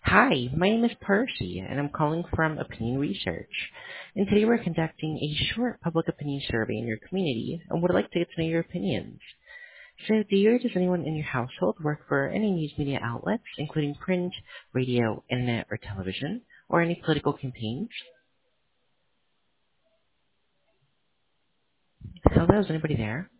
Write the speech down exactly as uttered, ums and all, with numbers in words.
Hi, my name is Percy, and I'm calling from Opinion Research. And today we're conducting a short public opinion survey in your community and would like to get to know your opinions. So, do you or does anyone in your household work for any news media outlets, including print, radio, internet, or television, or any political campaigns? Hello, is anybody there?